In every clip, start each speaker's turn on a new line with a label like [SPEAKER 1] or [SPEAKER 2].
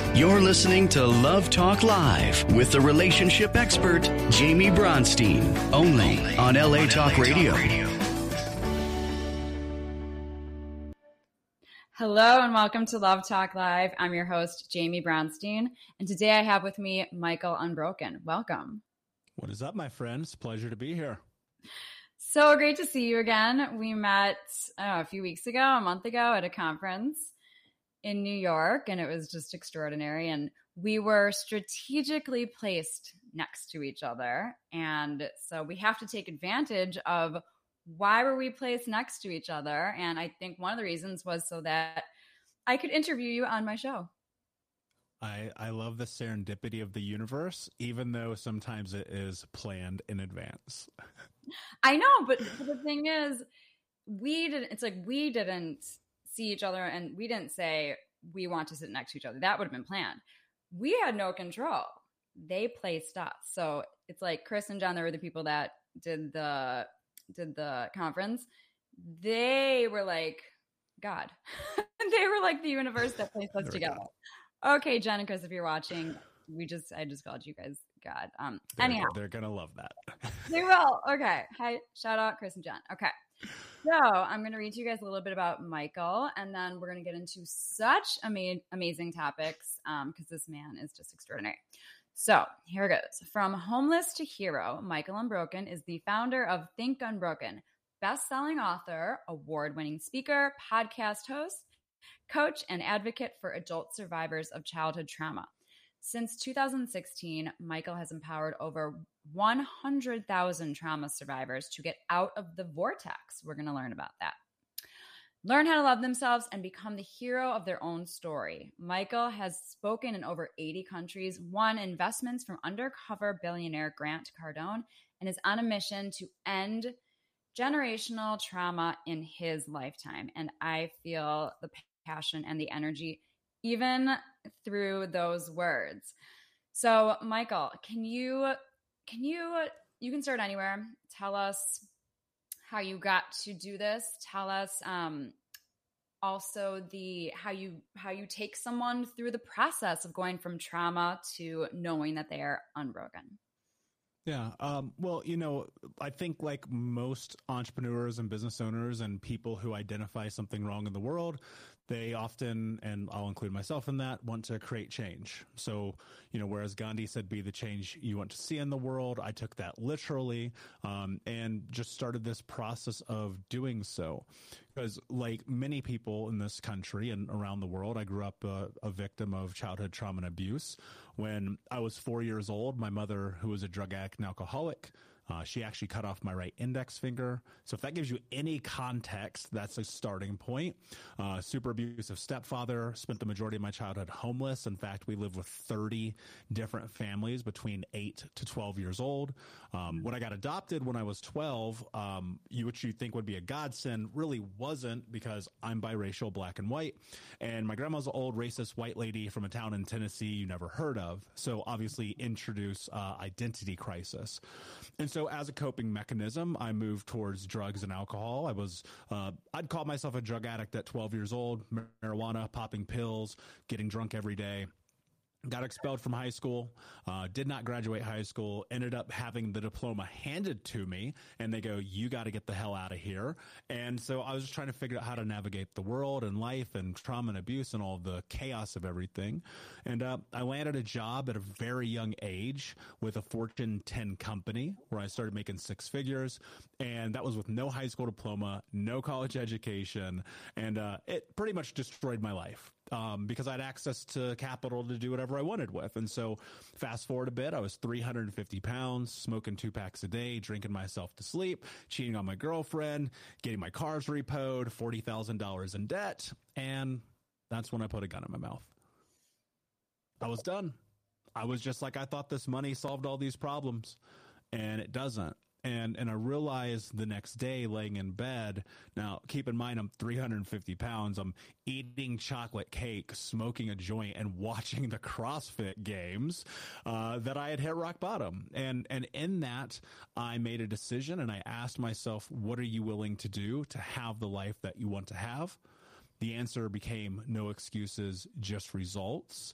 [SPEAKER 1] You're listening to Love Talk Live with the relationship expert, Jamie Bronstein, only on LA Talk Radio.
[SPEAKER 2] Hello and welcome to Love Talk Live. I'm your host, Jamie Bronstein, and today I have with me Michael Unbroken. Welcome.
[SPEAKER 3] What is up, my friend? It's a pleasure to be here.
[SPEAKER 2] So great to see you again. We met a few weeks ago, a month ago at a conference in New York, and it was just extraordinary. And we were strategically placed next to each other. And so we have to take advantage of why were we placed next to each other. And I think one of the reasons was so that I could interview you on my show.
[SPEAKER 3] I love the serendipity of the universe, even though sometimes it is planned in advance.
[SPEAKER 2] I know, but the thing is, we didn't see each other and we didn't say we want to sit next to each other. That would have been planned. We had no control. They placed us. So it's like Chris and John, they were the people that did the conference. They were like God. They were like the universe that placed us together. Okay, Jen and Chris, if you're watching, I just called you guys God. Anyhow,
[SPEAKER 3] they're gonna love that.
[SPEAKER 2] They will. Okay. Hi, shout out Chris and Jen. Okay. So I'm going to read to you guys a little bit about Michael, and then we're going to get into such amazing topics because this man is just extraordinary. So here it goes. From homeless to hero, Michael Unbroken is the founder of Think Unbroken, best-selling author, award-winning speaker, podcast host, coach, and advocate for adult survivors of childhood trauma. Since 2016, Michael has empowered over 100,000 trauma survivors to get out of the vortex. We're going to learn about that. Learn how to love themselves and become the hero of their own story. Michael has spoken in over 80 countries, won investments from undercover billionaire Grant Cardone, and is on a mission to end generational trauma in his lifetime. And I feel the passion and the energy even through those words. So, Michael, you can start anywhere. Tell us how you got to do this. Tell us also how you take someone through the process of going from trauma to knowing that they are unbroken.
[SPEAKER 3] Yeah. Well, I think like most entrepreneurs and business owners and people who identify something wrong in the world, they often, and I'll include myself in that, want to create change. So, whereas Gandhi said, be the change you want to see in the world, I took that literally, and just started this process of doing so. Because like many people in this country and around the world, I grew up a victim of childhood trauma and abuse. When I was 4 years old, my mother, who was a drug addict and alcoholic, she actually cut off my right index finger. So if that gives you any context, that's a starting point. Super abusive stepfather, spent the majority of my childhood homeless. In fact, we lived with 30 different families between 8 to 12 years old. When I got adopted when I was 12, which you think would be a godsend, really wasn't, because I'm biracial, black and white. And my grandma's an old racist white lady from a town in Tennessee you never heard of. So obviously introduce identity crisis. And so as a coping mechanism, I moved towards drugs and alcohol. I'd call myself a drug addict at 12 years old, marijuana, popping pills, getting drunk every day. Got expelled from high school, did not graduate high school, ended up having the diploma handed to me, and they go, you got to get the hell out of here. And so I was just trying to figure out how to navigate the world and life and trauma and abuse and all the chaos of everything. And I landed a job at a very young age with a Fortune 10 company where I started making six figures. And that was with no high school diploma, no college education, and it pretty much destroyed my life. Because I had access to capital to do whatever I wanted with. And so fast forward a bit, I was 350 pounds, smoking 2 packs a day, drinking myself to sleep, cheating on my girlfriend, getting my cars repoed, $40,000 in debt. And that's when I put a gun in my mouth. I was done. I was just like, I thought this money solved all these problems, and it doesn't. And I realized the next day laying in bed, now keep in mind, I'm 350 pounds. I'm eating chocolate cake, smoking a joint, and watching the CrossFit games, that I had hit rock bottom. And in that, I made a decision and I asked myself, what are you willing to do to have the life that you want to have? The answer became no excuses, just results.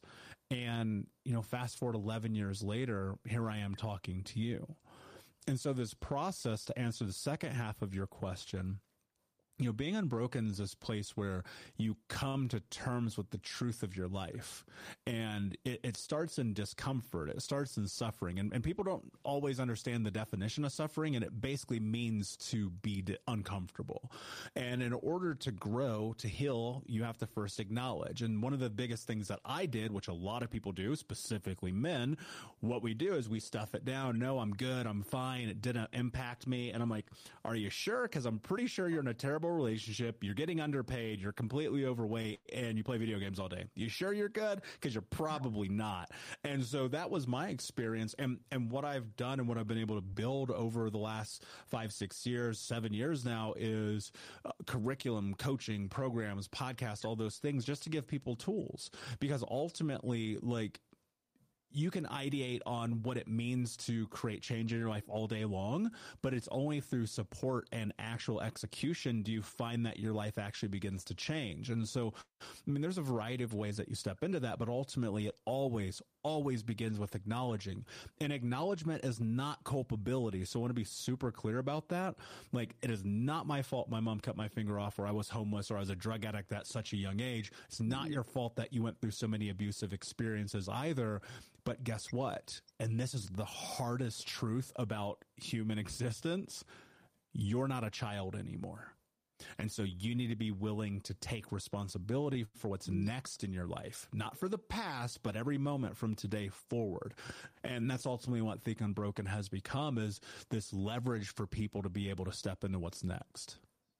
[SPEAKER 3] And, fast forward 11 years later, here I am talking to you. And so this process, to answer the second half of your question, being unbroken is this place where you come to terms with the truth of your life. And it starts in discomfort. It starts in suffering. And people don't always understand the definition of suffering. And it basically means to be uncomfortable. And in order to grow, to heal, you have to first acknowledge. And one of the biggest things that I did, which a lot of people do, specifically men, what we do is we stuff it down. No, I'm good. I'm fine. It didn't impact me. And I'm like, are you sure? Because I'm pretty sure you're in a terrible relationship, you're getting underpaid, you're completely overweight, and you play video games all day. You sure you're good? Because you're probably not. And so that was my experience. And what I've done and what I've been able to build over the last 5, 6 years, 7 years now is curriculum, coaching, programs, podcasts, all those things, just to give people tools. Because ultimately, you can ideate on what it means to create change in your life all day long, but it's only through support and actual execution do you find that your life actually begins to change. And so, there's a variety of ways that you step into that, but ultimately it always begins with acknowledging. And acknowledgement is not culpability. So I want to be super clear about that. It is not my fault my mom cut my finger off, or I was homeless, or I was a drug addict at such a young age. It's not your fault that you went through so many abusive experiences either. But guess what? And this is the hardest truth about human existence. You're not a child anymore. And so you need to be willing to take responsibility for what's next in your life, not for the past, but every moment from today forward. And that's ultimately what Think Unbroken has become, is this leverage for people to be able to step into what's next.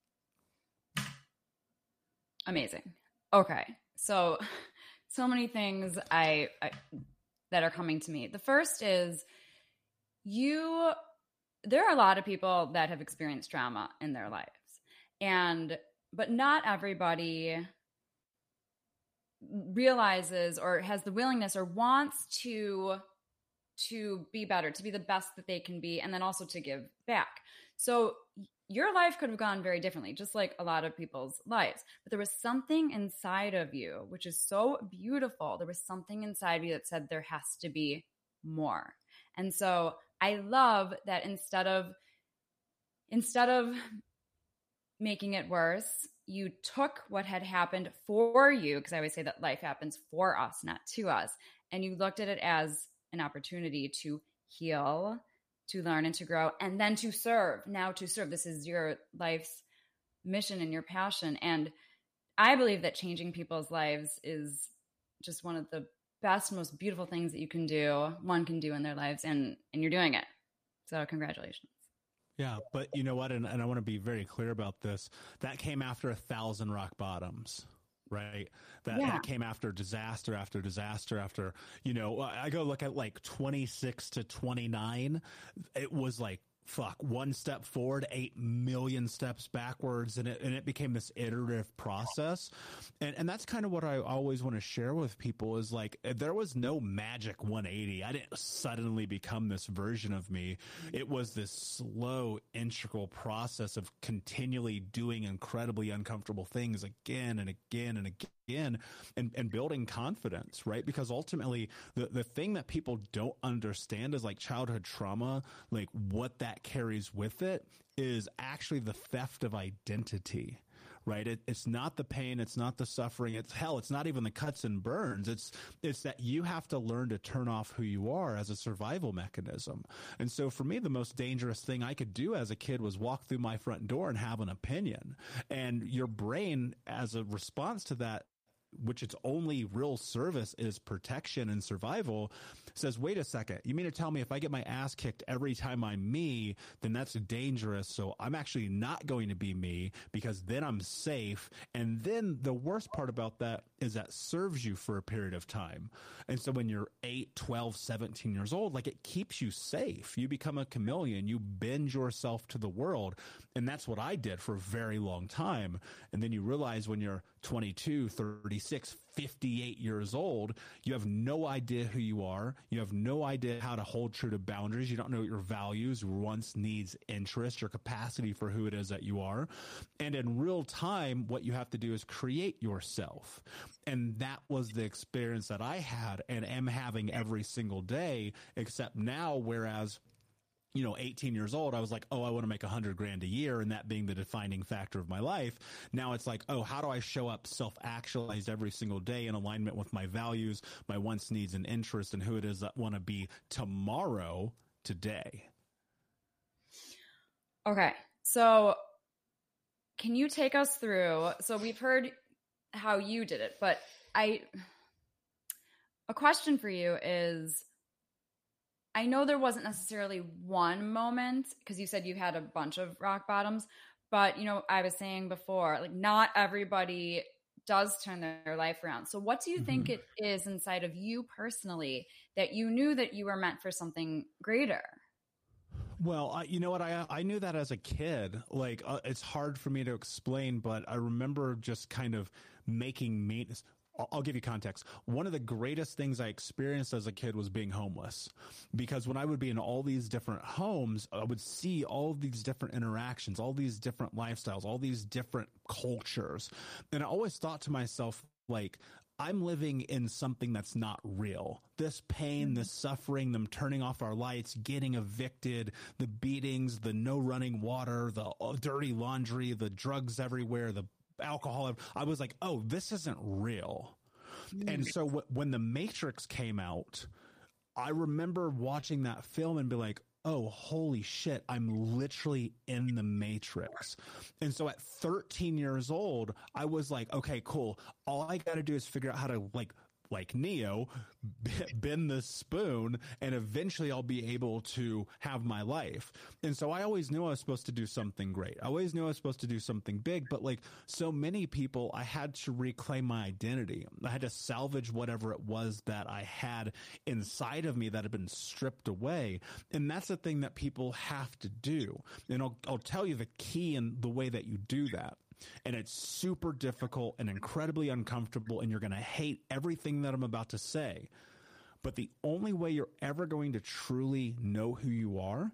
[SPEAKER 2] Amazing. Okay. So many things that are coming to me. The first is there are a lot of people that have experienced trauma in their lives. But not everybody realizes or has the willingness or wants to be better, to be the best that they can be, and then also to give back. So your life could have gone very differently, just like a lot of people's lives. But there was something inside of you, which is so beautiful. There was something inside of you that said there has to be more. And so I love that instead of making it worse, you took what had happened for you, because I always say that life happens for us, not to us, and you looked at it as an opportunity to heal, to learn and to grow, and then to serve. Now to serve. This is your life's mission and your passion. And I believe that changing people's lives is just one of the best, most beautiful things that one can do in their lives, and you're doing it. So congratulations.
[SPEAKER 3] Yeah, but you know what? And I want to be very clear about this. That came after 1,000 rock bottoms, right? That came after disaster after disaster after, I go look at 26 to 29. It was one step forward, 8 million steps backwards. And it became this iterative process. And that's kind of what I always want to share with people is there was no magic 180. I didn't suddenly become this version of me. It was this slow, integral process of continually doing incredibly uncomfortable things again and again and again. And building confidence, right? Because ultimately the thing that people don't understand is childhood trauma, what that carries with it is actually the theft of identity, right? It's not the pain. It's not the suffering. It's not even the cuts and burns. It's that you have to learn to turn off who you are as a survival mechanism. And so for me, the most dangerous thing I could do as a kid was walk through my front door and have an opinion. And your brain, as a response to that, which its only real service is protection and survival, says, wait a second, you mean to tell me if I get my ass kicked every time I'm me, then that's dangerous. So I'm actually not going to be me because then I'm safe. And then the worst part about that is that serves you for a period of time. And so when you're 8, 12, 17 years old, it keeps you safe. You become a chameleon. You bend yourself to the world. And that's what I did for a very long time. And then you realize when you're 22, 36, 58 years old, you have no idea who you are. You have no idea how to hold true to boundaries. You don't know your values, wants, needs, interests, your capacity for who it is that you are. And in real time, what you have to do is create yourself. And that was the experience that I had and am having every single day, except now, whereas 18 years old, I was like, oh, I want to make $100,000 a year. And that being the defining factor of my life. Now it's like, oh, how do I show up self-actualized every single day in alignment with my values, my wants, needs, and interests, and who it is that I want to be tomorrow, today.
[SPEAKER 2] Okay. So can you take us through, so we've heard how you did it, but a question for you is, I know there wasn't necessarily one moment, because you said you had a bunch of rock bottoms, but I was saying before, like, not everybody does turn their life around. So what do you think it is inside of you personally that you knew that you were meant for something greater?
[SPEAKER 3] Well, you know what? I knew that as a kid. Like, it's hard for me to explain, but I remember just kind of making maintenance. I'll give you context. One of the greatest things I experienced as a kid was being homeless, because when I would be in all these different homes, I would see all of these different interactions, all these different lifestyles, all these different cultures. And I always thought to myself, like, I'm living in something that's not real. This pain, this suffering, them turning off our lights, getting evicted, the beatings, the no running water, the dirty laundry, the drugs everywhere, the alcohol. I was like, oh, this isn't real. And so when The Matrix came out, I remember watching that film and be like, oh, holy shit, I'm literally in the Matrix. And so at 13 years old, I was like, okay, cool. All I got to do is figure out how to like Neo, bend the spoon, and eventually I'll be able to have my life. And so I always knew I was supposed to do something great. I always knew I was supposed to do something big, but like so many people, I had to reclaim my identity. I had to salvage whatever it was that I had inside of me that had been stripped away. And that's the thing that people have to do. And I'll tell you the key and the way that you do that. And it's super difficult and incredibly uncomfortable, and you're going to hate everything that I'm about to say. But the only way you're ever going to truly know who you are,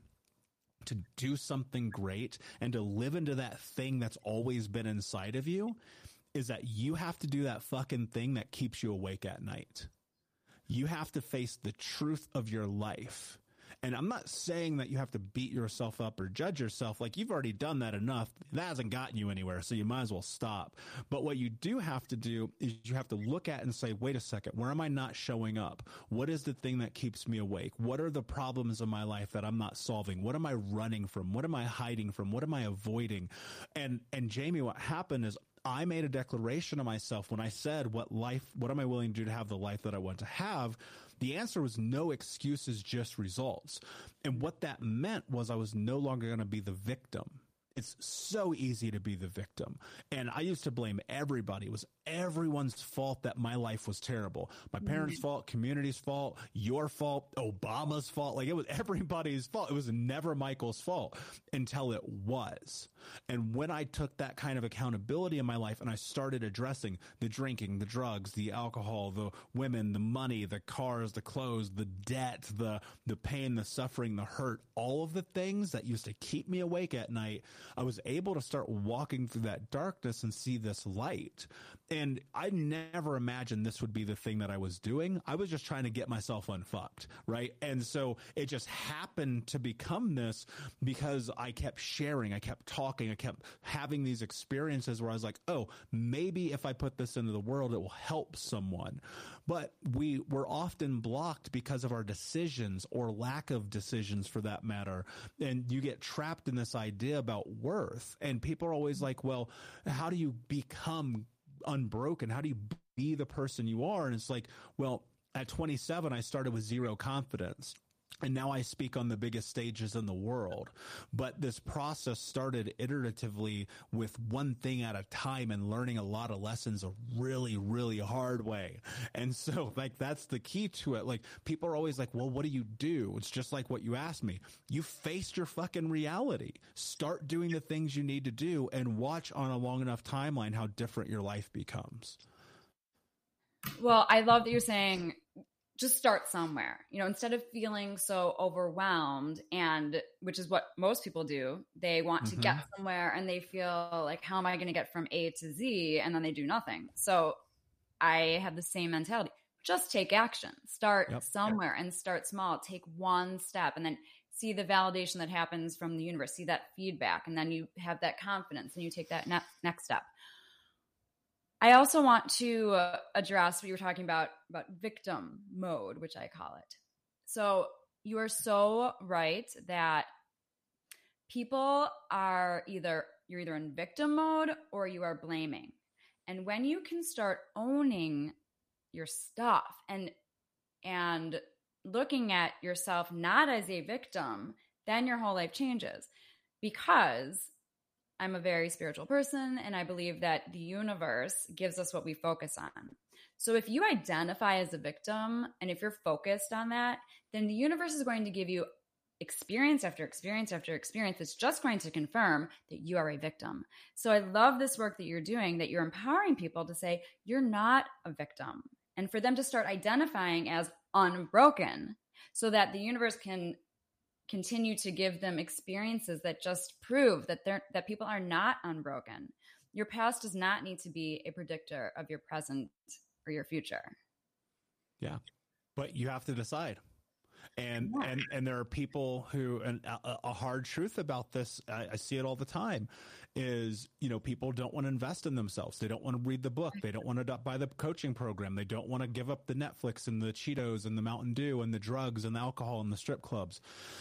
[SPEAKER 3] to do something great, and to live into that thing that's always been inside of you, is that you have to do that fucking thing that keeps you awake at night. You have to face the truth of your life. And I'm not saying that you have to beat yourself up or judge yourself. Like, you've already done that enough. That hasn't gotten you anywhere, so you might as well stop. But what you do have to do is you have to look at and say, wait a second, where am I not showing up? What is the thing that keeps me awake? What are the problems in my life that I'm not solving? What am I running from? What am I hiding from? What am I avoiding? And Jamie, what happened is, I made a declaration to myself when I said, what am I willing to do to have the life that I want to have? The answer was no excuses, just results. And what that meant was I was no longer going to be the victim. It's so easy to be the victim. And I used to blame everybody. It was everyone's fault that my life was terrible. My parents' fault, community's fault, your fault, Obama's fault. Like, it was everybody's fault. It was never Michael's fault until it was. And when I took that kind of accountability in my life and I started addressing the drinking, the drugs, the alcohol, the women, the money, the cars, the clothes, the debt, the pain, the suffering, the hurt, all of the things that used to keep me awake at night, I was able to start walking through that darkness and see this light. And I never imagined this would be the thing that I was doing. I was just trying to get myself unfucked, right? And so it just happened to become this because I kept sharing, I kept talking, I kept having these experiences where I was like, oh, maybe if I put this into the world, it will help someone. But we were often blocked because of our decisions, or lack of decisions for that matter. And you get trapped in this idea about worth. And people are always like, well, how do you become unbroken? How do you be the person you are? And it's like, well, at 27, I started with zero confidence. And now I speak on the biggest stages in the world. But this process started iteratively with one thing at a time and learning a lot of lessons a really, really hard way. And so like, that's the key to it. Like people are always like, well, what do you do? It's just like what you asked me. You faced your fucking reality. Start doing the things you need to do and watch on a long enough timeline how different your life becomes.
[SPEAKER 2] Well, I love that you're saying just start somewhere, instead of feeling so overwhelmed, and which is what most people do. They want to get somewhere and they feel like, how am I going to get from A to Z? And then they do nothing. So I have the same mentality. Just take action, start somewhere and start small, take one step and then see the validation that happens from the universe, see that feedback. And then you have that confidence and you take that next step. I also want to address what you were talking about victim mode, which I call it. So you are so right that people are you're either in victim mode or you are blaming. And when you can start owning your stuff and looking at yourself not as a victim, then your whole life changes. Because I'm a very spiritual person, and I believe that the universe gives us what we focus on. So if you identify as a victim, and if you're focused on that, then the universe is going to give you experience after experience after experience that's just going to confirm that you are a victim. So I love this work that you're doing, that you're empowering people to say, you're not a victim. And for them to start identifying as unbroken so that the universe can continue to give them experiences that just prove that people are not unbroken. Your past does not need to be a predictor of your present or your future.
[SPEAKER 3] Yeah, but you have to decide. And there are people who, and a hard truth about this, I see it all the time, is, people don't want to invest in themselves. They don't want to read the book. They don't want to buy the coaching program. They don't want to give up the Netflix and the Cheetos and the Mountain Dew and the drugs and the alcohol and the strip clubs.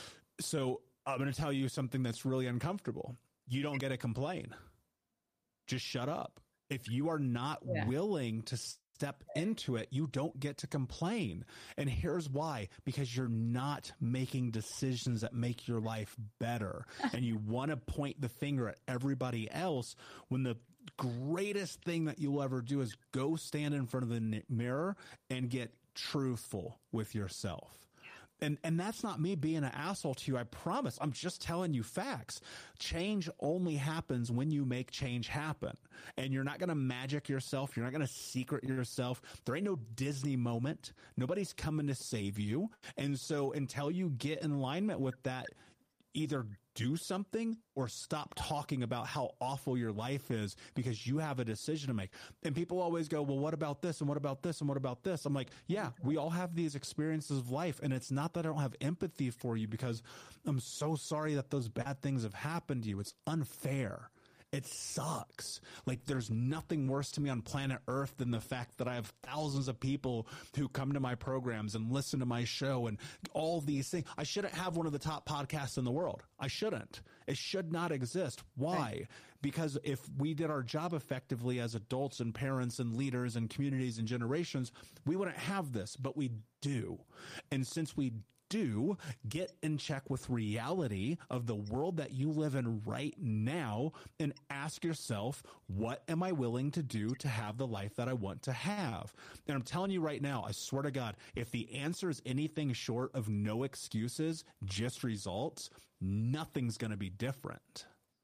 [SPEAKER 3] So I'm going to tell you something that's really uncomfortable. You don't get to complain. Just shut up. If you are not willing to step into it, you don't get to complain. And here's why: because you're not making decisions that make your life better. And you want to point the finger at everybody else when the greatest thing that you'll ever do is go stand in front of the mirror and get truthful with yourself. And that's not me being an asshole to you. I promise. I'm just telling you facts. Change only happens when you make change happen. And you're not going to magic yourself. You're not going to secret yourself. There ain't no Disney moment. Nobody's coming to save you. And so until you get in alignment with that, either do something or stop talking about how awful your life is, because you have a decision to make. And people always go, well, what about this? And what about this? And what about this? I'm like, yeah, we all have these experiences of life. And it's not that I don't have empathy for you, because I'm so sorry that those bad things have happened to you. It's unfair. It sucks. Like, there's nothing worse to me on planet Earth than the fact that I have thousands of people who come to my programs and listen to my show and all these things. I shouldn't have one of the top podcasts in the world. I shouldn't. It should not exist. Why? Right. Because if we did our job effectively as adults and parents and leaders and communities and generations, we wouldn't have this, but we do. And since we do, get in check with reality of the world that you live in right now and ask yourself, what am I willing to do to have the life that I want to have? And I'm telling you right now, I swear to God, if the answer is anything short of no excuses, just results, nothing's going to be different.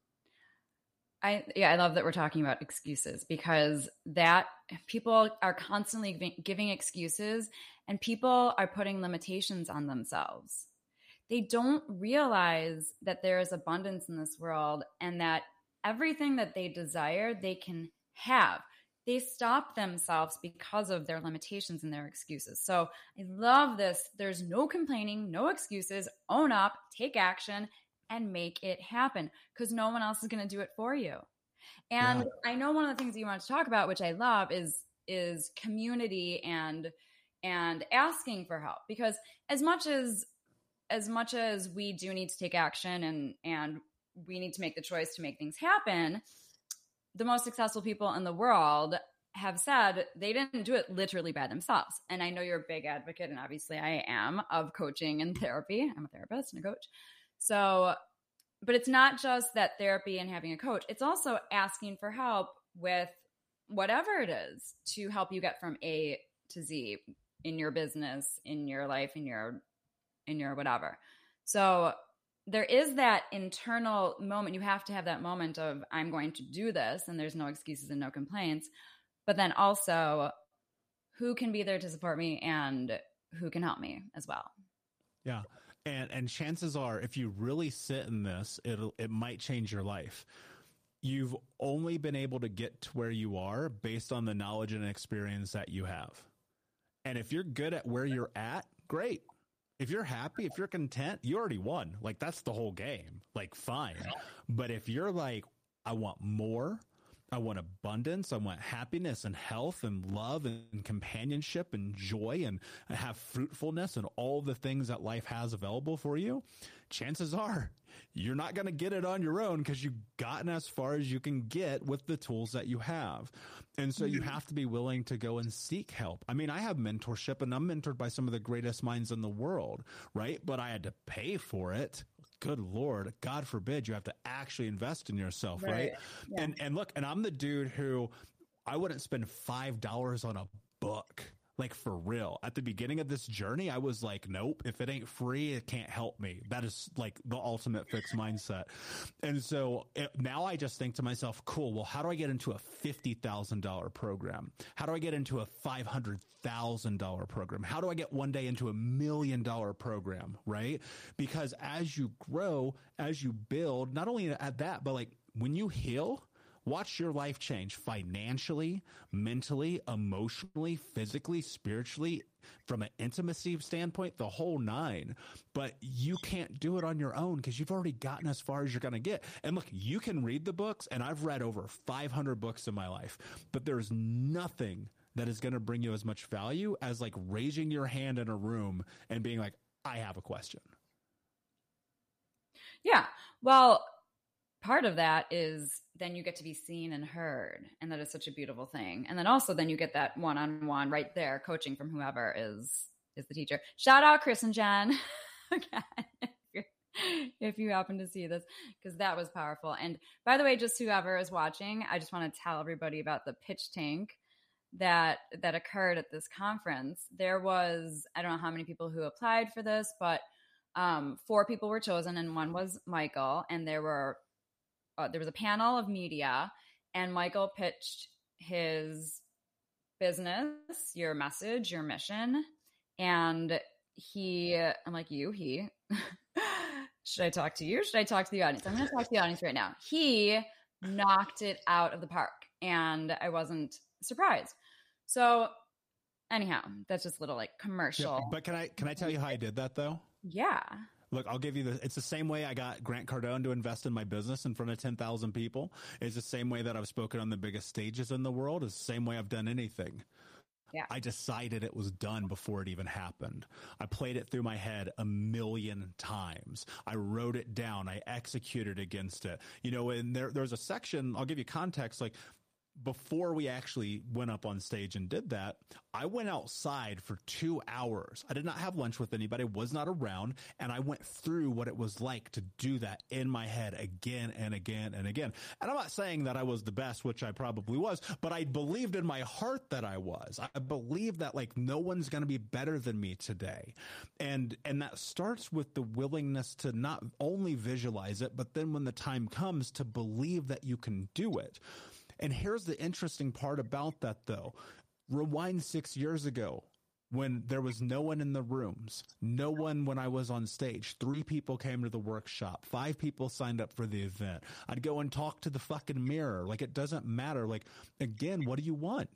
[SPEAKER 2] I love that we're talking about excuses, because that people are constantly giving excuses, and people are putting limitations on themselves. They don't realize that there is abundance in this world and that everything that they desire, they can have. They stop themselves because of their limitations and their excuses. So I love this. There's no complaining, no excuses. Own up, take action, and make it happen, because no one else is going to do it for you. And I know one of the things that you want to talk about, which I love, is community and asking for help, because as much as we do need to take action and we need to make the choice to make things happen, the most successful people in the world have said they didn't do it literally by themselves. And I know you're a big advocate, and obviously I am, of coaching and therapy. I'm a therapist and a coach. So, but it's not just that therapy and having a coach. It's also asking for help with whatever it is to help you get from A to Z in your business, in your life, in your whatever. So there is that internal moment. You have to have that moment of, I'm going to do this, and there's no excuses and no complaints. But then also, who can be there to support me and who can help me as well?
[SPEAKER 3] Yeah. And chances are, if you really sit in this, it might change your life. You've only been able to get to where you are based on the knowledge and experience that you have. And if you're good at where you're at, great. If you're happy, if you're content, you already won. Like, that's the whole game. Like, fine. But if you're like, I want more, I want abundance, I want happiness and health and love and companionship and joy and have fruitfulness and all the things that life has available for you, chances are you're not going to get it on your own because you've gotten as far as you can get with the tools that you have. And so you have to be willing to go and seek help. I mean, I have mentorship and I'm mentored by some of the greatest minds in the world, right? But I had to pay for it. Good Lord, God forbid you have to actually invest in yourself, right? Yeah. And look, and I'm the dude who I wouldn't spend $5 on a book. Like, for real. At the beginning of this journey, I was like, nope, if it ain't free, it can't help me. That is like the ultimate fixed mindset. And so now I just think to myself, cool, well, how do I get into a $50,000 program? How do I get into a $500,000 program? How do I get one day into $1 million program, right? Because as you grow, as you build, not only at that, but like when you heal, watch your life change financially, mentally, emotionally, physically, spiritually, from an intimacy standpoint, the whole nine. But you can't do it on your own because you've already gotten as far as you're going to get. And look, you can read the books, and I've read over 500 books in my life, but there's nothing that is going to bring you as much value as like raising your hand in a room and being like, I have a question.
[SPEAKER 2] Yeah. Well, part of that is then you get to be seen and heard. And that is such a beautiful thing. And then also then you get that one-on-one right there, coaching from whoever is the teacher. Shout out Chris and Jen again, if you happen to see this, because that was powerful. And by the way, just whoever is watching, I just want to tell everybody about the pitch tank that occurred at this conference. There was, I don't know how many people who applied for this, but 4 people were chosen, and one was Michael. And there was a panel of media, and Michael pitched his business, your message, your mission. And I'm like, he, should I talk to you? Should I talk to the audience? I'm going to talk to the audience right now. He knocked it out of the park, and I wasn't surprised. So anyhow, that's just a little like commercial.
[SPEAKER 3] Yeah, but can I tell you how I did that though?
[SPEAKER 2] Yeah.
[SPEAKER 3] Look, I'll give you it's the same way I got Grant Cardone to invest in my business in front of 10,000 people. It's the same way that I've spoken on the biggest stages in the world. It's the same way I've done anything. Yeah. I decided it was done before it even happened. I played it through my head 1,000,000 times. I wrote it down. I executed against it. You know, and there's a section, I'll give you context, like, before we actually went up on stage and did that, I went outside for 2 hours. I did not have lunch with anybody, was not around, and I went through what it was like to do that in my head again and again and again. And I'm not saying that I was the best, which I probably was, but I believed in my heart that I was. I believed that like no one's going to be better than me today. And that starts with the willingness to not only visualize it, but then when the time comes to believe that you can do it. And here's the interesting part about that, though. Rewind 6 years ago when there was no one in the rooms, no one when I was on stage. 3 people came to the workshop. 5 people signed up for the event. I'd go and talk to the fucking mirror. Like, it doesn't matter. Like, again, what do you want?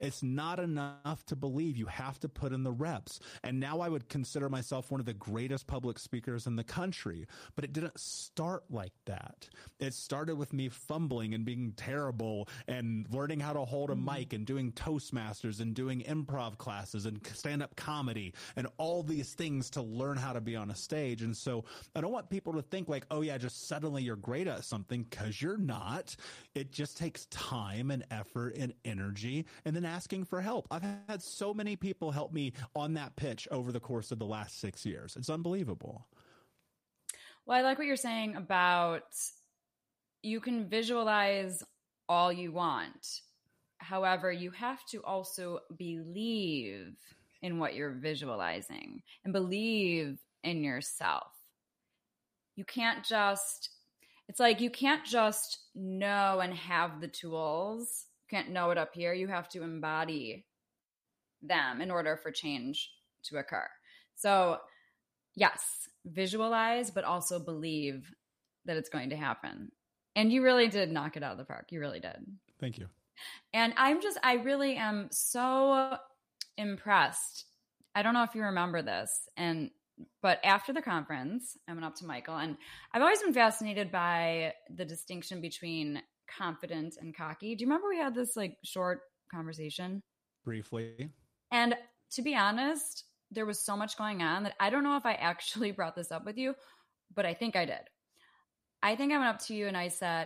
[SPEAKER 3] It's not enough to believe. You have to put in the reps. And now I would consider myself one of the greatest public speakers in the country, but it didn't start like that. It started with me fumbling and being terrible and learning how to hold a mic and doing Toastmasters and doing improv classes and stand-up comedy and all these things to learn how to be on a stage. And so I don't want people to think like, oh yeah, just suddenly you're great at something, because you're not. It just takes time and effort and energy, and then asking for help. I've had so many people help me on that pitch over the course of the last 6 years. It's unbelievable.
[SPEAKER 2] Well, I like what you're saying about you can visualize all you want. However, you have to also believe in what you're visualizing and believe in yourself. You can't just, it's like you can't just know and have the tools. You can't know it up here. You have to embody them in order for change to occur. So yes, visualize, but also believe that it's going to happen. And you really did knock it out of the park. You really did.
[SPEAKER 3] Thank you.
[SPEAKER 2] And I really am so impressed. I don't know if you remember this, but after the conference, I went up to Michael, and I've always been fascinated by the distinction between confident and cocky. Do you remember we had this like short conversation?
[SPEAKER 3] Briefly. And
[SPEAKER 2] to be honest, there was so much going on that I don't know if I actually brought this up with you, but I think I did. I think I went up to you and I said,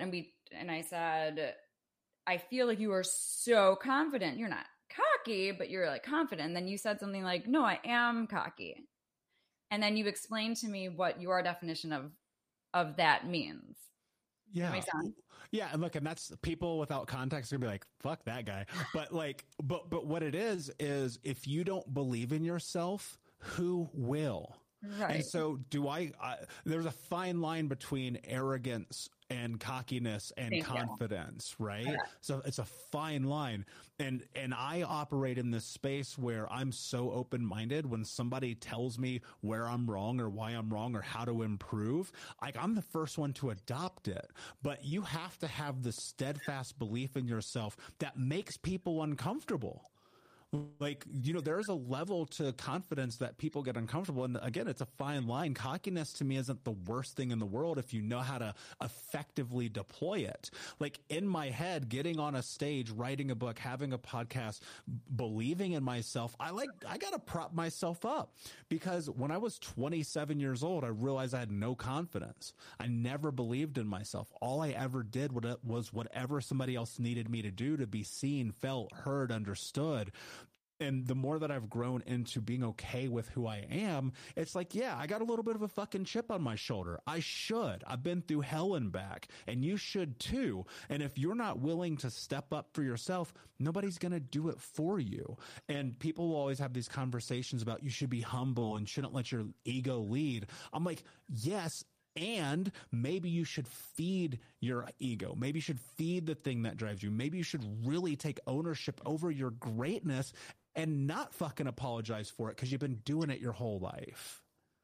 [SPEAKER 2] I feel like you are so confident. You're not cocky, but you're like confident. And then you said something like, no, I am cocky. And then you explained to me what your definition of that means.
[SPEAKER 3] Yeah.
[SPEAKER 2] Makes sense?
[SPEAKER 3] Yeah. And look, and that's people without context are gonna be like, fuck that guy. But like, but what it is if you don't believe in yourself, who will?
[SPEAKER 2] Right.
[SPEAKER 3] And so there's a fine line between arrogance and cockiness and confidence, right? Yeah. So it's a fine line. And I operate in this space where I'm so open-minded. When somebody tells me where I'm wrong or why I'm wrong or how to improve, like I'm the first one to adopt it. But you have to have the steadfast belief in yourself that makes people uncomfortable. Like, there's a level to confidence that people get uncomfortable. And again, it's a fine line. Cockiness to me isn't the worst thing in the world if you know how to effectively deploy it. Like in my head, getting on a stage, writing a book, having a podcast, believing in myself, I got to prop myself up, because when I was 27 years old, I realized I had no confidence. I never believed in myself. All I ever did was whatever somebody else needed me to do to be seen, felt, heard, understood. And the more that I've grown into being okay with who I am, it's like, yeah, I got a little bit of a fucking chip on my shoulder. I should. I've been through hell and back, and you should too. And if you're not willing to step up for yourself, nobody's going to do it for you. And people will always have these conversations about you should be humble and shouldn't let your ego lead. I'm like, yes. And maybe you should feed your ego. Maybe you should feed the thing that drives you. Maybe you should really take ownership over your greatness and not fucking apologize for it because you've been doing it your whole life.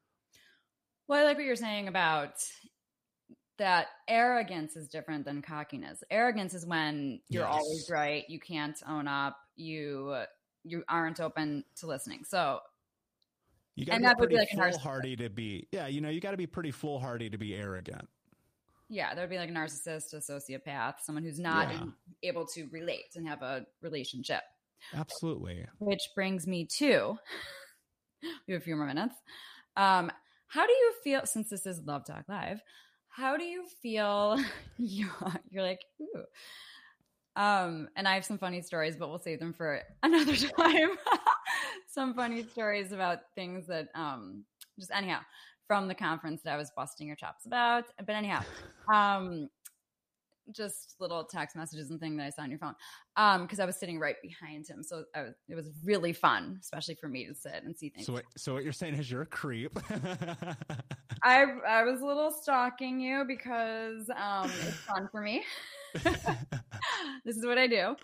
[SPEAKER 2] Well, I like what you're saying about that arrogance is different than cockiness. Arrogance is when you're always right. You can't own up. You aren't open to listening. So
[SPEAKER 3] you got to be pretty foolhardy to be, you got to be pretty foolhardy to be arrogant.
[SPEAKER 2] Yeah, that would be like a narcissist, a sociopath, someone who's not able to relate and have a relationship.
[SPEAKER 3] Absolutely. Which
[SPEAKER 2] brings me to, we have a few more minutes. How do you feel, since this is Love Talk Live, how do you feel, you're like, ooh. And I have some funny stories, but we'll save them for another time. Some funny stories about things that, just anyhow, from the conference that I was busting your chops about. But anyhow, just little text messages and thing that I saw on your phone. Because I was sitting right behind him. So it was really fun, especially for me to sit and see things.
[SPEAKER 3] So what you're saying is you're a creep.
[SPEAKER 2] I was a little stalking you because it's fun for me. This is what I do.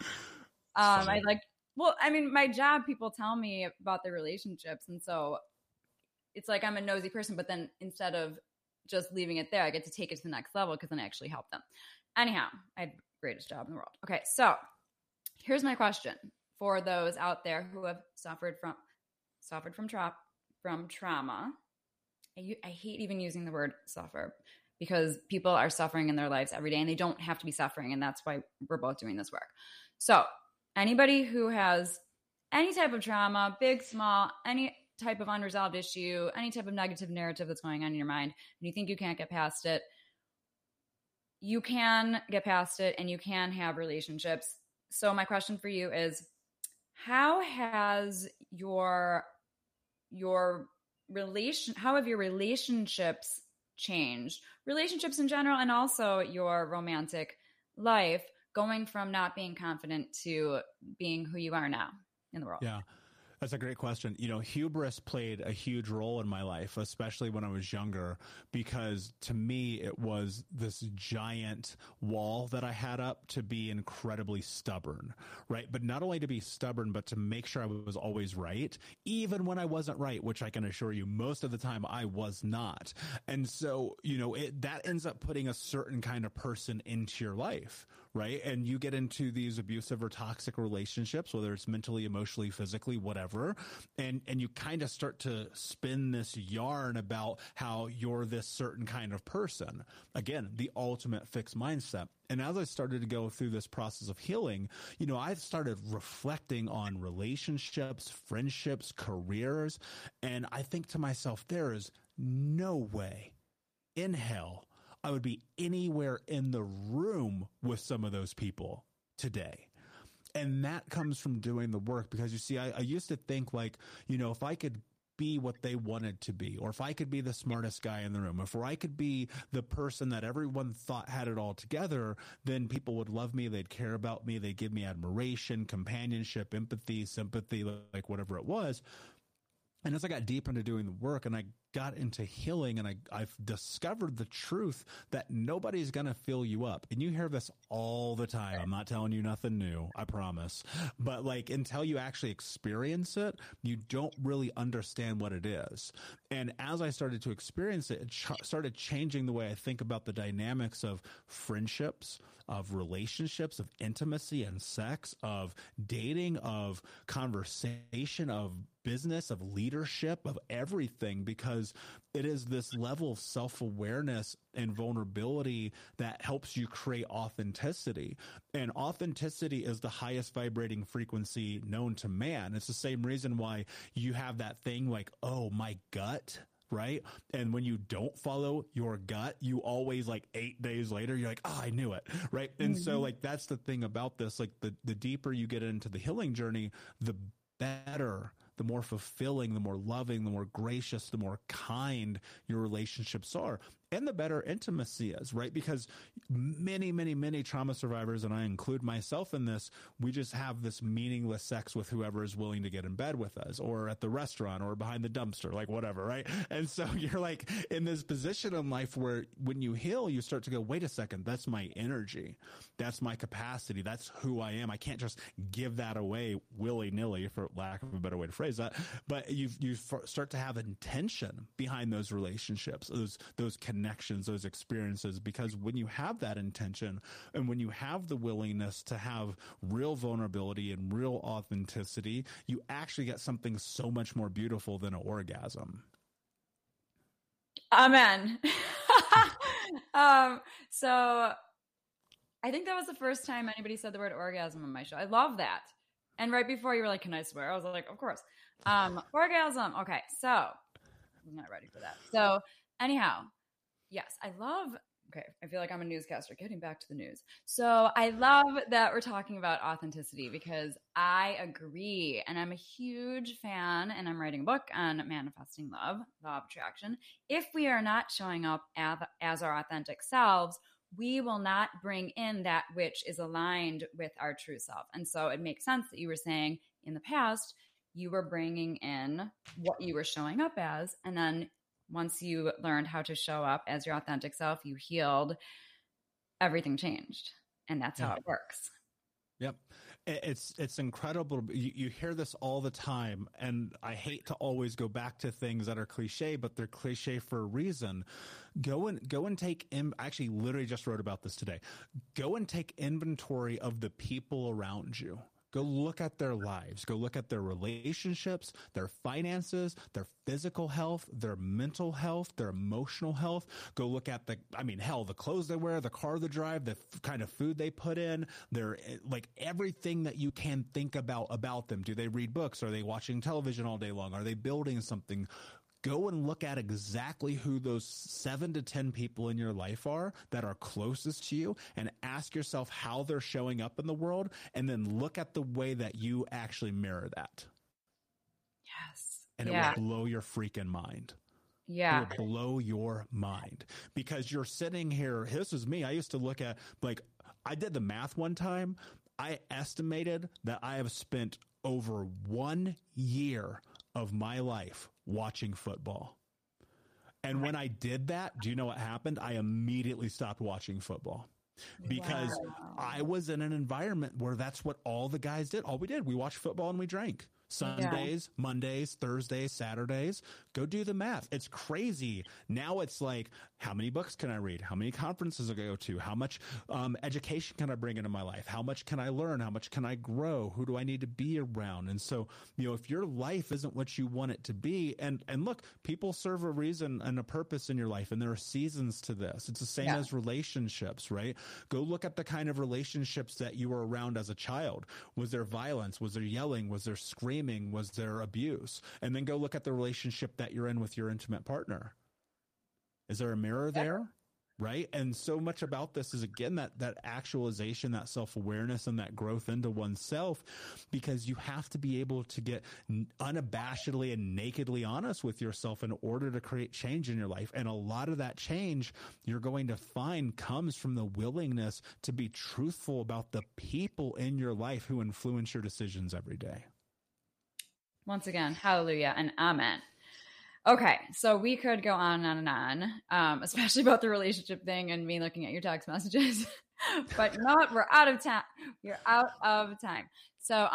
[SPEAKER 2] My job, people tell me about their relationships. And so it's like I'm a nosy person, but then instead of just leaving it there, I get to take it to the next level because then I actually help them. Anyhow, I had the greatest job in the world. Okay, so here's my question for those out there who have suffered from trauma. I hate even using the word suffer because people are suffering in their lives every day and they don't have to be suffering. And that's why we're both doing this work. So anybody who has any type of trauma, big, small, any type of unresolved issue, any type of negative narrative that's going on in your mind, and you think you can't get past it, you can get past it and you can have relationships. So my question for you is, how has how have your relationships changed? Relationships in general, and also your romantic life, going from not being confident to being who you are now in the world?
[SPEAKER 3] Yeah. That's a great question. Hubris played a huge role in my life, especially when I was younger, because to me, it was this giant wall that I had up to be incredibly stubborn, right? But not only to be stubborn, but to make sure I was always right, even when I wasn't right, which I can assure you most of the time I was not. And so, that ends up putting a certain kind of person into your life, right? And you get into these abusive or toxic relationships, whether it's mentally, emotionally, physically, whatever. And you kind of start to spin this yarn about how you're this certain kind of person. Again, the ultimate fixed mindset. And as I started to go through this process of healing, I started reflecting on relationships, friendships, careers. And I think to myself, there is no way in hell I would be anywhere in the room with some of those people today. And that comes from doing the work, because you see, I used to think like, if I could be what they wanted to be, or if I could be the smartest guy in the room, or I could be the person that everyone thought had it all together, then people would love me, they'd care about me, they'd give me admiration, companionship, empathy, sympathy, like whatever it was. And as I got deep into doing the work and I got into healing, and I've discovered the truth that nobody's going to fill you up. And you hear this all the time. I'm not telling you nothing new, I promise. But like, until you actually experience it, you don't really understand what it is. And as I started to experience it, it started changing the way I think about the dynamics of friendships, of relationships, of intimacy and sex, of dating, of conversation, of business, of leadership, of everything, because it is this level of self-awareness and vulnerability that helps you create authenticity. And authenticity is the highest vibrating frequency known to man. It's the same reason why you have that thing like, oh, my gut, right? And when you don't follow your gut, you always like 8 days later, you're like, oh, I knew it, right? And so like, that's the thing about this, like the deeper you get into the healing journey, the better, the more fulfilling, the more loving, the more gracious, the more kind your relationships are. And the better intimacy is, right? Because many, many, many trauma survivors, and I include myself in this, we just have this meaningless sex with whoever is willing to get in bed with us, or at the restaurant, or behind the dumpster, like whatever, right? And so you're like in this position in life where when you heal, you start to go, wait a second, that's my energy. That's my capacity. That's who I am. I can't just give that away willy-nilly, for lack of a better way to phrase that. But you start to have intention behind those relationships, those connections, those experiences, because when you have that intention and when you have the willingness to have real vulnerability and real authenticity, you actually get something so much more beautiful than an orgasm.
[SPEAKER 2] Amen. So I think that was the first time anybody said the word orgasm on my show. I love that. And right before you were like, can I swear? I was like, of course. Orgasm. Okay. So I'm not ready for that. So anyhow, yes, I feel like I'm a newscaster. Getting back to the news. So I love that we're talking about authenticity, because I agree. And I'm a huge fan, and I'm writing a book on manifesting love, law of attraction. If we are not showing up as our authentic selves, we will not bring in that which is aligned with our true self. And so it makes sense that you were saying in the past, you were bringing in what you were showing up as. And then once you learned how to show up as your authentic self, you healed, everything changed. And that's how it works.
[SPEAKER 3] Yep. It's incredible. You hear this all the time, and I hate to always go back to things that are cliche, but they're cliche for a reason. Go and take I actually literally just wrote about this today. Go and take inventory of the people around you. Go look at their lives. Go look at their relationships, their finances, their physical health, their mental health, their emotional health. Go look at the clothes they wear, the car they drive, the kind of food they put in, their, like, everything that you can think about them. Do they read books? Are they watching television all day long? Are they building something? Go and look at exactly who those 7 to 10 people in your life are that are closest to you, and ask yourself how they're showing up in the world, and then look at the way that you actually mirror that.
[SPEAKER 2] Yes.
[SPEAKER 3] And it will blow your freaking mind.
[SPEAKER 2] Yeah.
[SPEAKER 3] It will blow your mind, because you're sitting here. This is me. I used to look at, like, I did the math one time. I estimated that I have spent over 1 year of my life watching football. And when I did that, do you know what happened? I immediately stopped watching football, because I was in an environment where that's what all the guys did. All we did, we watched football and we drank. Sundays, Mondays, Thursdays, Saturdays. Go do the math. It's crazy. Now it's like, how many books can I read? How many conferences I go to? How much education can I bring into my life? How much can I learn? How much can I grow? Who do I need to be around? And so, if your life isn't what you want it to be, and look, people serve a reason and a purpose in your life, and there are seasons to this. It's the same as relationships, right? Go look at the kind of relationships that you were around as a child. Was there violence? Was there yelling? Was there screaming? Was there abuse? And then go look at the relationship that you're in with your intimate partner. Is there a mirror there? Right? And so much about this is, again, that actualization, that self-awareness, and that growth into oneself, because you have to be able to get unabashedly and nakedly honest with yourself in order to create change in your life. And a lot of that change you're going to find comes from the willingness to be truthful about the people in your life who influence your decisions every day.
[SPEAKER 2] Once again, hallelujah and amen. Okay, so we could go on and on, especially about the relationship thing and me looking at your text messages. But you know what? We're out of time. We're out of time. So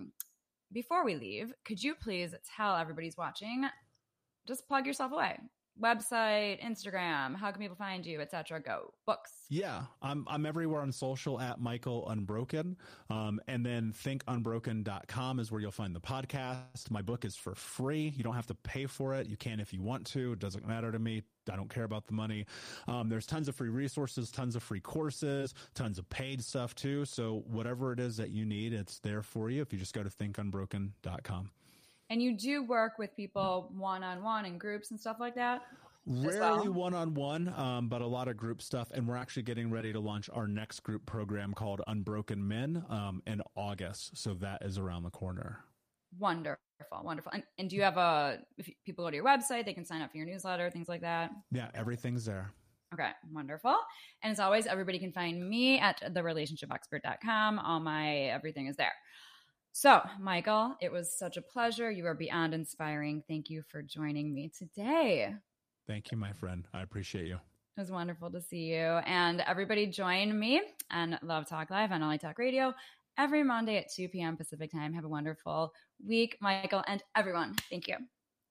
[SPEAKER 2] before we leave, could you please tell everybody who's watching, just plug yourself away. Website, Instagram, how can people find you, etc. Go. Books.
[SPEAKER 3] Yeah, I'm everywhere on social at Michael Unbroken. And then thinkunbroken.com is where you'll find the podcast. My book is for free. You don't have to pay for it. You can if you want to. It doesn't matter to me. I don't care about the money. There's tons of free resources, tons of free courses, tons of paid stuff too. So whatever it is that you need, it's there for you if you just go to thinkunbroken.com.
[SPEAKER 2] And you do work with people one-on-one in groups and stuff like that?
[SPEAKER 3] Rarely one-on-one, but a lot of group stuff. And we're actually getting ready to launch our next group program called Unbroken Men in August. So that is around the corner.
[SPEAKER 2] Wonderful. And do you have if people go to your website, they can sign up for your newsletter, things like that?
[SPEAKER 3] Yeah, everything's there.
[SPEAKER 2] Okay, wonderful. And as always, everybody can find me at therelationshipexpert.com. All my everything is there. So, Michael, it was such a pleasure. You are beyond inspiring. Thank you for joining me today.
[SPEAKER 3] Thank you, my friend. I appreciate you.
[SPEAKER 2] It was wonderful to see you. And everybody join me on Love Talk Live on LA Talk Radio every Monday at 2 p.m. Pacific time. Have a wonderful week, Michael, and everyone. Thank you.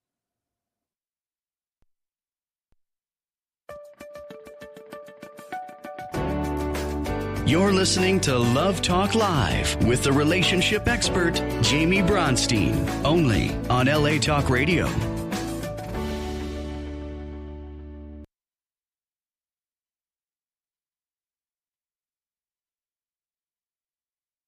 [SPEAKER 1] You're listening to Love Talk Live with the relationship expert, Jamie Bronstein, only on LA Talk Radio.